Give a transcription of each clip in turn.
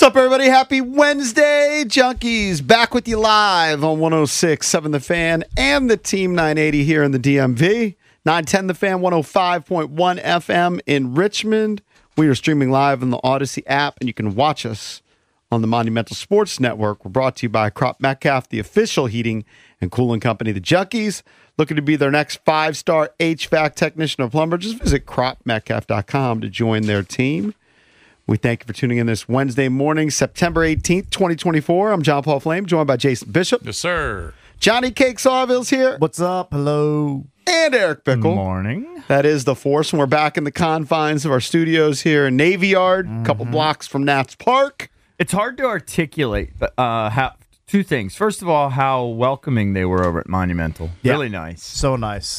What's up, everybody? Happy Wednesday. Junkies back with you live on 106.7 The Fan and the Team 980 here in the DMV. 910 The Fan, 105.1 FM in Richmond. We are streaming live on the Odyssey app, and you can watch us on the Monumental Sports Network. We're brought to you by Crop Metcalf, the official heating and cooling company. The Junkies, looking to be their next 5-star HVAC technician or plumber. Just visit cropmetcalf.com to join their team. We thank you for tuning in this Wednesday morning, September 18th, 2024. I'm John Paul Flame, joined by Jason Bishop. Yes, sir. Johnny Cake Sawville's here. What's up? Hello. And Eric Bickle. Morning. That is the Force, and we're back in the confines of our studios here in Navy Yard, a couple blocks from Nats Park. It's hard to articulate how two things. First of all, how welcoming they were over at Monumental. Yeah. Really nice. So nice.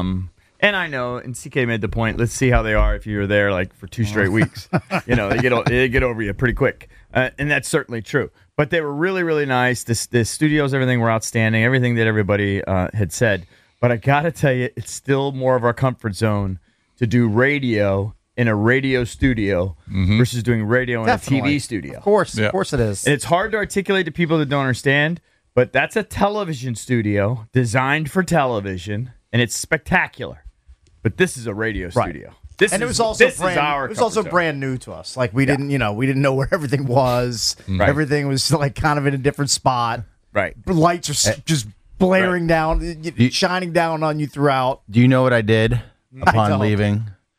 And I know, and CK made the point, let's see how they are if you were there like for 2 straight weeks. You know, they get over you pretty quick. And that's certainly true. But they were really, really nice. The studios, everything were outstanding, everything that everybody had said. But I got to tell you, it's still more of our comfort zone to do radio in a radio studio versus doing radio in a TV studio. Of course it is. And it's hard to articulate to people that don't understand, but that's a television studio designed for television, and it's spectacular. But this is a radio studio. It was also brand new to us. Like we didn't know where everything was. Right. Everything was like kind of in a different spot. Right. Lights are just blaring down, shining down on you throughout. Do you know what I did I upon don't. leaving?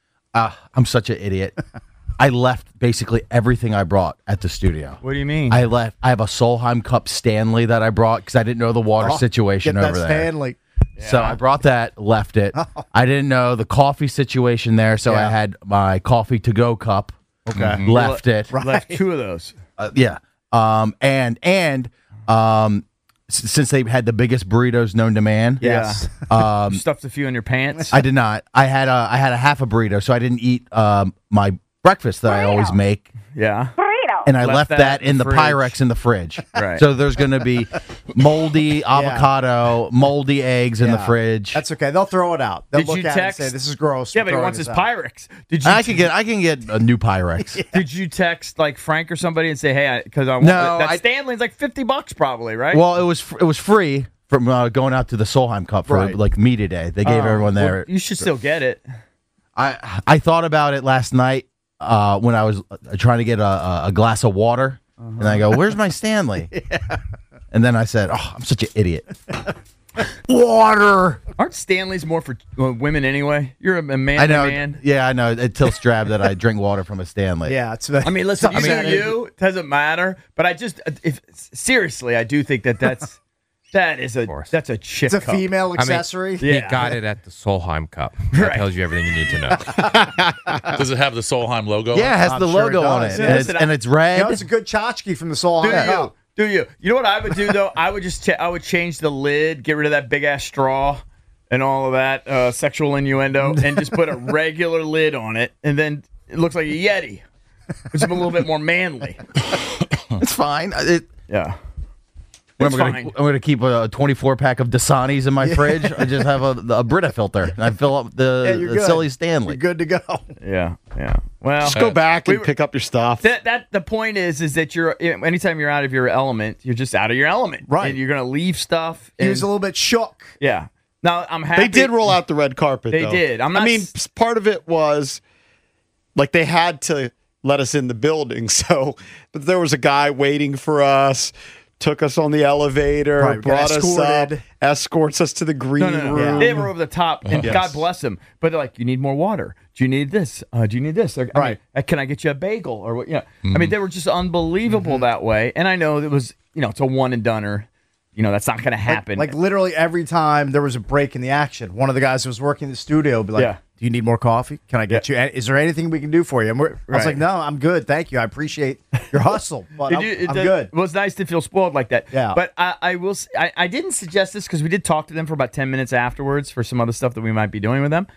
I'm such an idiot. I left basically everything I brought at the studio. What do you mean? I have a Solheim Cup Stanley that I brought because I didn't know the water situation Get that over there. Stanley. So I brought that, left it. I didn't know the coffee situation there, so I had my coffee to go cup. Okay. Left it. Left 2 of those. Yeah. Since they had the biggest burritos known to man. Yes. You stuffed a few in your pants. I did not. I had a half a burrito, so I didn't eat my breakfast that I always make. Yeah. And I left Left that that in the fridge. Pyrex in the fridge. Right. So there's going to be moldy avocado, moldy eggs in the fridge. That's okay. They'll throw it out. They'll Did look you at text? it and say, this is gross. Yeah, We're but he throwing wants his this out. Pyrex. Did you? I can get a new Pyrex. Did you text like Frank or somebody and say, "Hey, because I want No, that Stanley's like $50 probably, right?" Well, it was free from going out to the Solheim Cup for like media day. They gave everyone there. Well, you should still get it. I thought about it last night when I was trying to get a glass of water, and I go, "Where's my Stanley?" And then I said, "Oh, I'm such an idiot." Water. Aren't Stanleys more for women anyway? You're a man. I know. Man. Yeah, I know. It tilts Drab that I drink water from a Stanley. Yeah, it's. I mean, listen, I mean, it doesn't matter. But I just, seriously, I do think that's that's a chick. It's a cup. female accessory. Yeah. He got it at the Solheim Cup. That tells you everything you need to know. Does it have the Solheim logo? Yeah, it has I'm the sure logo it on does. it, Yeah. and it's red. You know, it's a good tchotchke from the Soul Do High. you? Do you? You know what I would do though? I would just I would change the lid, get rid of that big ass straw and all of that sexual innuendo, and just put a regular lid on it, and then it looks like a Yeti. It's a little bit more manly. It's fine. Yeah. I'm It's fine. going to keep a 24-pack of Dasanis in my fridge. I just have a Brita filter, and I fill up you're the good. silly Stanley. You're good to go. Yeah. Well, Just go back and pick up your stuff. That the point is that you're anytime you're out of your element, you're just out of your element, Right. And you're gonna leave stuff. He and- was a little bit shook. yeah. Now I'm happy They did roll out the red carpet, They though. did. I mean, part of it was like they had to let us in the building. So, but there was a guy waiting for us, took us on the elevator, Right, we got brought us up, escorted. escorts us to the green No. room. They were over the top, and Yes. God bless them. But they're like, "You need more water. Do you need this? Do you need this? I Right. mean, can I get you a bagel or what? Yeah. I mean, they were just unbelievable that way. And I know it was, it's a one and doneer. That's not going to happen. Like literally every time there was a break in the action, one of the guys who was working in the studio would be like, Yeah. do you need more coffee? Can I get you? Is there anything we can do for you? And I was Right. like, no, I'm good. Thank you. I appreciate your hustle, but I'm good. It was nice to feel spoiled like that. Yeah. But I will. I didn't suggest this because we did talk to them for about 10 minutes afterwards for some other stuff that we might be doing with them.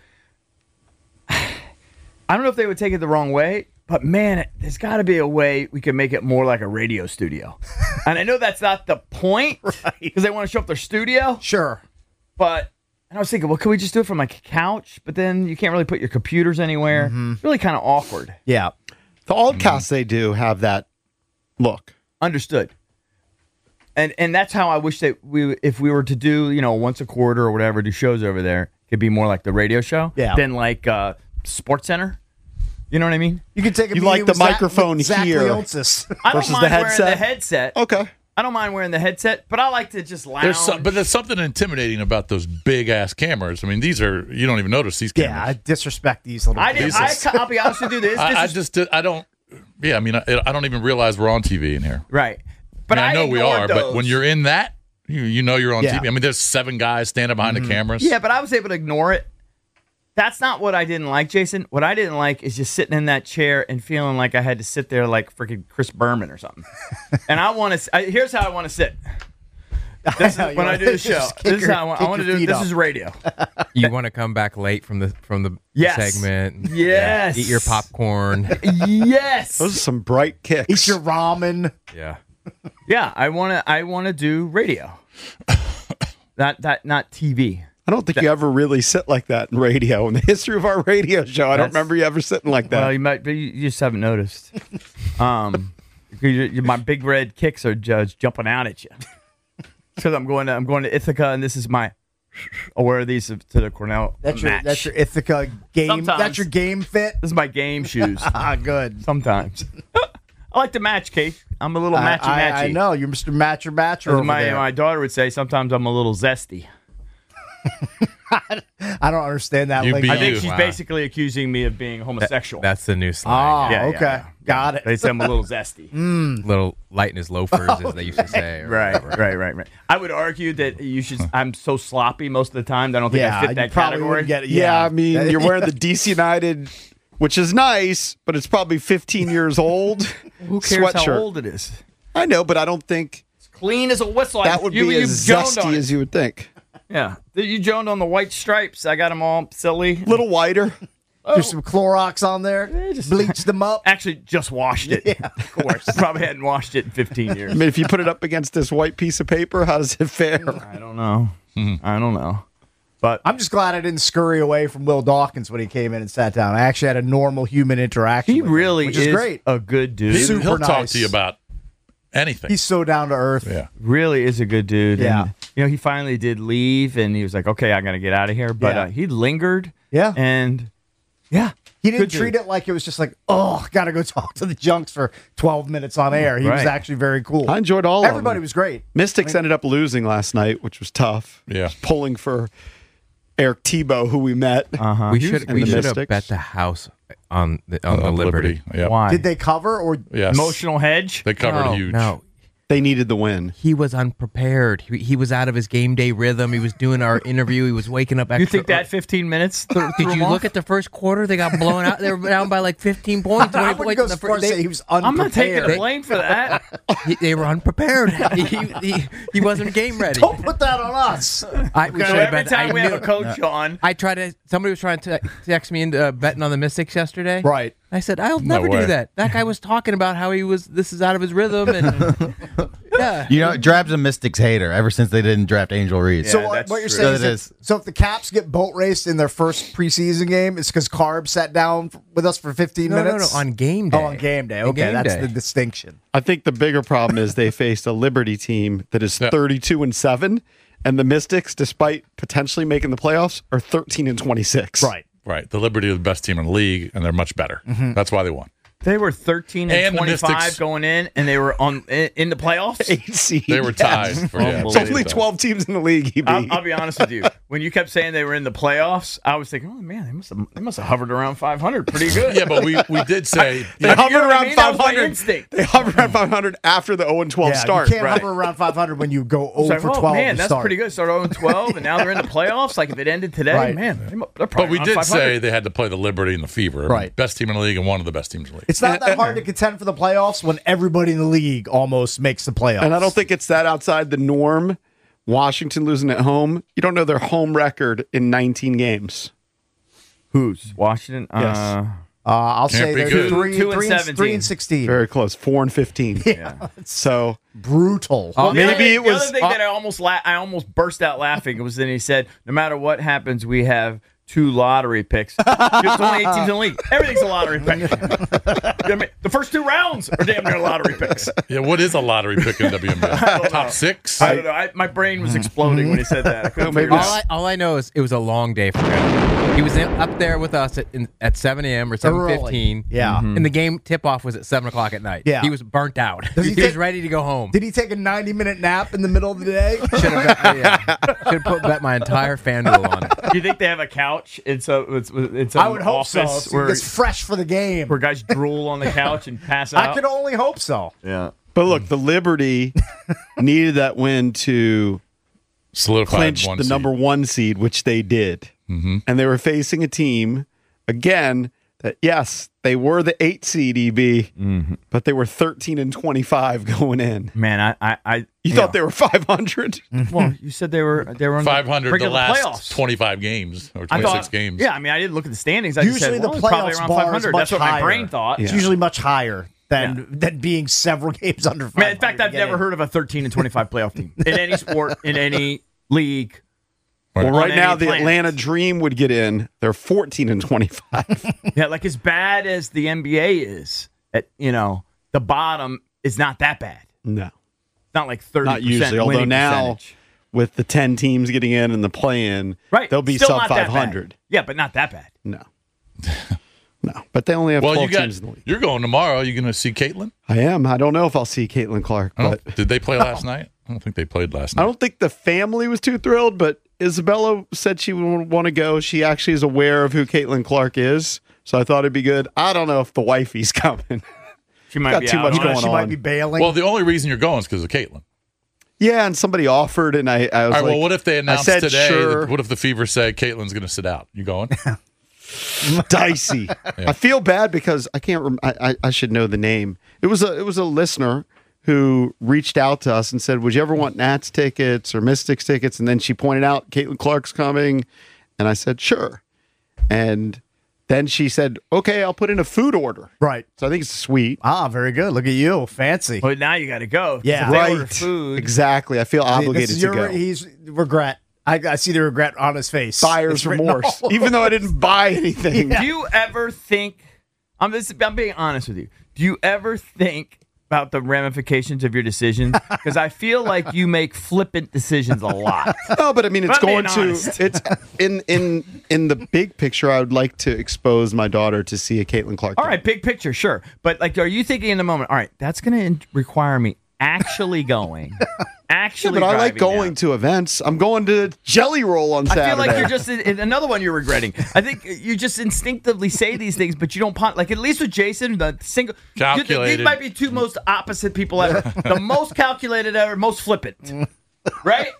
I don't know if they would take it the wrong way, but man, there's got to be a way we can make it more like a radio studio. And I know that's not the point because they want to show up their studio. Sure. But and I was thinking, well, could we just do it from like a couch? But then you can't really put your computers anywhere. It's really kind of awkward. Yeah. The Altcasts they do have that look. Understood. And that's how I wish that if we were to do, once a quarter or whatever, do shows over there, it could be more like the radio show than like Sports Center. You know what I mean? You could take a You like the microphone here I don't versus mind the wearing headset? the headset. Okay. I don't mind wearing the headset, but I like to just lounge. But there's something intimidating about those big ass cameras. I mean, you don't even notice these cameras. Yeah, I disrespect these little. I'll be honest with you. I don't. Yeah, I mean, I don't even realize we're on TV in here. Right. But I know we are. those. But when you're in that, you know you're on TV. I mean, there's 7 guys standing behind the cameras. Yeah, but I was able to ignore it. That's not what I didn't like, Jason. What I didn't like is just sitting in that chair and feeling like I had to sit there like freaking Chris Berman or something. And I want to. Here's how I want to sit. This is when I do the show. This is how I want to do it. This is radio. You want to come back late from the segment. Yes. Eat your popcorn. Yes. Those are some bright kicks. Eat your ramen. Yeah. Yeah, I want to do radio. not TV. I don't think you ever really sit like that in radio. In the history of our radio show, I don't remember you ever sitting like that. Well, you might, but you just haven't noticed. My big red kicks are just jumping out at you. Because I'm going to Ithaca, and this is my. I'll wear these to the Cornell match. That's your Ithaca game. Sometimes. That's your game fit. This is my game shoes. Good. Sometimes. I like to match, Kate. I'm a little matchy-matchy. I know. You're Mr. Matcher over there. My daughter would say sometimes I'm a little zesty. I don't understand that. You be I think you. she's basically accusing me of being homosexual. That's the new slang. Oh, okay. Yeah. Got it. They say I'm a little zesty. Little light in his loafers, as they used to say. or whatever. Right. I would argue that you should. I'm so sloppy most of the time that I don't think I fit you that probably category. wouldn't get it. Yeah, I mean, you're wearing the DC United, which is nice, but it's probably 15 years old. Who cares sweatshirt. how old it is? I know, but I don't think It's clean as a whistle. that would be as zesty as you would think. Yeah, you joned on the white stripes. I got them all silly. A little whiter. There's some Clorox on there. Bleach them up. Actually, just washed it. Yeah, of course. Probably hadn't washed it in 15 years. I mean, if you put it up against this white piece of paper, how does it fare? I don't know. I don't know. But I'm just glad I didn't scurry away from Will Dawkins when he came in and sat down. I actually had a normal human interaction. he with him, really which is great. a good dude. Super He'll talk nice. to you about anything. He's so down to earth. Yeah. Really is a good dude. Yeah. And, he finally did leave, and he was like, "Okay, I got to get out of here." But he lingered. Yeah. And yeah, He didn't good treat dude. it like it was just like, oh, got to go talk to the Junks for 12 minutes on air. He was Right. actually very cool. I enjoyed all of Everybody them. was great. Mystics ended up losing last night, which was tough. Yeah. Pulling for Eric Tebow, who we met. Uh-huh. We should and the have Mystics. bet the house on the Liberty. Yeah. Why? Did they cover or Yes. Emotional hedge? They covered huge. No, They needed the win. he was unprepared. He was out of his game day rhythm. He was doing our interview. He was waking up extra. You think that 15 minutes? Did you look at the first quarter? They got blown out. They were down by like 15 points. I 20 wouldn't points go in the so far first. as say he was unprepared. I'm not taking the blame for that. They were unprepared. He wasn't game ready. Don't put that on us. We So should have every bet. time I we have knew- a coach on, I tried to. Somebody was trying to text me into betting on the Mystics yesterday. Right. I said I'll never way. do that. That guy was talking about how he was. This is out of his rhythm, and yeah. You know, Drab's a Mystics hater ever since they didn't draft Angel Reed. Yeah, So what that's you're true. saying So it is, that- so if the Caps get boat raced in their first preseason game, it's because Carb sat down with us for 15 minutes? No, on game day. Oh, on game day. On Okay, game that's day. the distinction. I think the bigger problem is they faced a Liberty team that is 32-7, and the Mystics, despite potentially making the playoffs, are 13-26. Right. The Liberty are the best team in the league, and they're much better. That's why they won. they were 13 And and the 25 Mystics- going in, and they were in the playoffs. 8 seed. They were tied. Yes. For, yeah, It's only 12 teams in the league. He beat. I'll be honest with you. When you kept saying they were in the playoffs, I was thinking, oh man, they must have hovered around 500 pretty good. Yeah, but we did say They You know hovered what I around mean? That was my 500. instinct. They hovered around 500 after the 0-12 Yeah, start. you can't hover around 500 when you go 0 I was like, for 12 oh man, to that's start. pretty good. Start 0-12, and now they're in the playoffs. Like if it ended today, Right. man, they're But probably we around did 500. say they had to play the Liberty and the Fever. Right. Best team in the league and one of the best teams in the league. It's not that hard to contend for the playoffs when everybody in the league almost makes the playoffs. And I don't think it's that outside the norm. Washington losing at home. You don't know their home record in 19 games. Who's Washington? Yes. I'll Can't say be they're good. 3 and 16. Very close. 4-15. Yeah. So Brutal. maybe it the was. other thing that I almost burst out laughing was then he said, no matter what happens, we have 2 lottery picks. There's only 8 teams in the league. Everything's a lottery pick. The first 2 rounds are damn near lottery picks. Yeah, what is a lottery pick in WNBA? Top 6? I don't know. My brain was exploding when he said that. I couldn't figure it out. All I know is it was a long day for him. He was up there with us at 7 a.m. or 7:15. Yeah. And the game tip-off was at 7 o'clock at night. Yeah. He was burnt out. He He was ready to go home. Did he take a 90-minute nap in the middle of the day? Should have bet my entire FanDuel on it. Do you think they have a couch? It's I would hope so. office So he gets fresh for the game. where guys drool on the couch and pass out. I could only hope so. Yeah. But look, the Liberty needed that win to Solidified clinch one the seed. number 1 seed, which they did. Mm-hmm. And they were facing a team, again, that, yes, they were the 8 seed, EB, but they were 13-25 going in. Man, You thought they were 500? Well, you said they were on 500 the the last playoffs. 25 games or I 26 thought, games. Yeah, I mean, I didn't look at the standings. I just Usually said, the well, it's probably playoffs around bar is 500. much That's what higher. my brain thought. It's usually much higher than being several games under 500. Man, in fact, I've never heard of a 13-25 playoff team in any sport, in any league. Well, on right now, any the planet. Atlanta Dream would get in. They're 14-25. Yeah, like as bad as the NBA is, the bottom is not that bad. No, It's not like 30%. not usually. Although winning now, percentage. with the 10 teams getting in and the play-in, Right, they'll be still sub not that bad. 500. Yeah, but not that bad. No. No, but they only have Well, 12 teams in the league. you're going tomorrow. You going to see Caitlin? I am. I don't know if I'll see Caitlin Clark, but Did they play last night? I don't think they played last I night. don't think the family was too thrilled, but Isabella said she would want to go. She actually is aware of who Caitlin Clark is, so I thought it'd be good. I don't know if the wifey's coming. She might Got be too out much on it. going She on. might be bailing. Well, the only reason you're going is because of Caitlin. Yeah, and somebody offered, and I was All right, like, well, what if they announced said today? sure. What if the Fever say Caitlin's going to sit out? You going? dicey. I feel bad because I can't. I should know the name. It was a listener who reached out to us and said, "Would you ever want Nats tickets or Mystics tickets?" And then she pointed out Caitlin Clark's coming, and I said, "Sure." And then she said, "Okay, I'll put in a food order." right. So I think it's sweet. Ah, very good. Look at you. Fancy. But now you got to go. Yeah. If they order Right. food. Exactly. I feel obligated This is to go. He's regret. I see the regret on his face. Buyer's It's written remorse. all Even though I didn't buy anything. Do you ever think? I'm being honest with you. Do you ever think about the ramifications of your decisions? Because I feel like you make flippant decisions a lot. No, but I mean, it's If I'm being going to. honest. It's in the big picture. I would like to expose my daughter to see a Caitlin Clark. All game. right, big picture, sure. But like, are you thinking in the moment? All right, that's going to require me actually going. Yeah, Actually, but I like driving going down. to events. I'm going to Jelly Roll on Saturday. I feel like you're just another one you're regretting. I think you just instinctively say these things, but you don't like at least with Jason, the single Calculated. These might be two most opposite people ever. The most calculated ever, most flippant, right?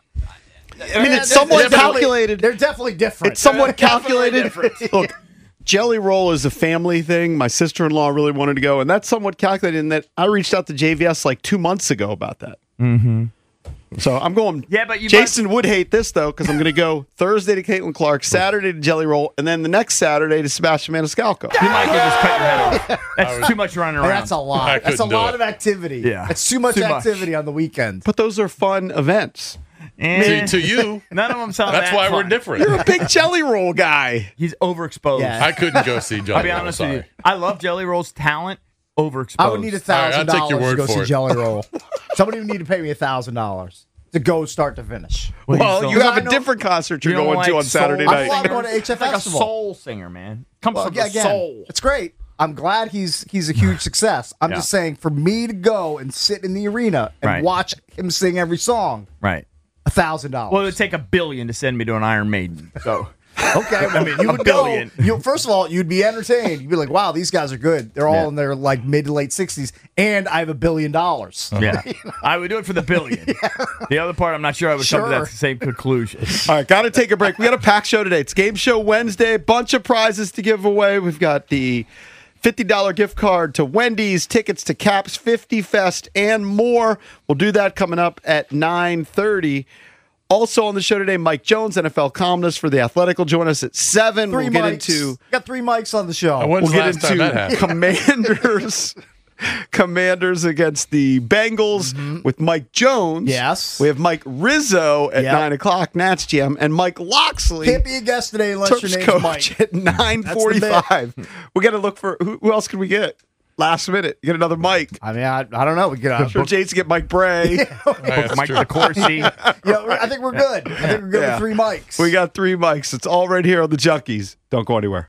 I mean, it's somewhat calculated. They're definitely different. It's somewhat Definitely calculated. different. Look, Jelly Roll is a family thing. My sister-in-law really wanted to go, and that's somewhat calculated in that I reached out to JVS like 2 months ago about that. Mm-hmm. So I'm going. Yeah, but you Jason would hate this though because I'm going to go Thursday to Caitlin Clark, Saturday to Jelly Roll, and then the next Saturday to Sebastian Maniscalco. You might just cut your head off. That's too much running Hey, around. that's a I lot. That's a couldn't do lot it. of activity. Yeah. It's too much Too much. activity on the weekend. But those are fun events. To you, None of them sound that's that why we're fun. different. You're a big Jelly Roll guy. He's overexposed. Yeah. I couldn't go see Jelly I'll be Roll, honest sorry. with you. I love Jelly Roll's talent. Overexposed. I would need All right, I'll take your $1,000 to word go for see it. Jelly Roll. Somebody would need to pay me $1,000 to go start to finish. Well, you have I a know- different concert you're You don't going to like on Saturday soul I night. want to go to HF It's like a Festival. soul singer, man. Comes Well, from the again, soul. it's great. I'm glad he's a huge success. I'm Yeah. just saying, for me to go and sit in the arena and Right. watch him sing every song, Right. $1,000. Well, it would take $1 billion to send me to an Iron Maiden. So okay, I mean, you would billion. go. First of all, you'd be entertained. You'd be like, "Wow, these guys are good. They're all Yeah. in their like mid to late 60s, and I have $1 billion." yeah, I would do it for the $1 billion. The other part, I'm not sure I would come to Sure. that same conclusion. All right, got to take a break. We got a packed show today. It's Game Show Wednesday. Bunch of prizes to give away. We've got the $50 gift card to Wendy's, tickets to Caps 50 Fest, and more. We'll do that coming up at 9:30. Also on the show today, Mike Jones, NFL columnist for The Athletic, will join us at 7. Three We'll get mics. into Got 3 mics on the show. When's we'll the get last time that into happened? Commanders Commanders against the Bengals with Mike Jones. Yes. We have Mike Rizzo at 9 o'clock, Nats GM, and Mike Loxley. Can't be a guest today unless Terps your name's coach Mike. at 9:45. We got to look for who else can we get? Last minute, get another Mike. I mean, I don't know. We get I'm sure Jade's get Mike Bray. Mike DeCourcy. I think we're good. I think we're good with 3 mics. We got 3 mics. It's all right here on the Junkies. Don't go anywhere.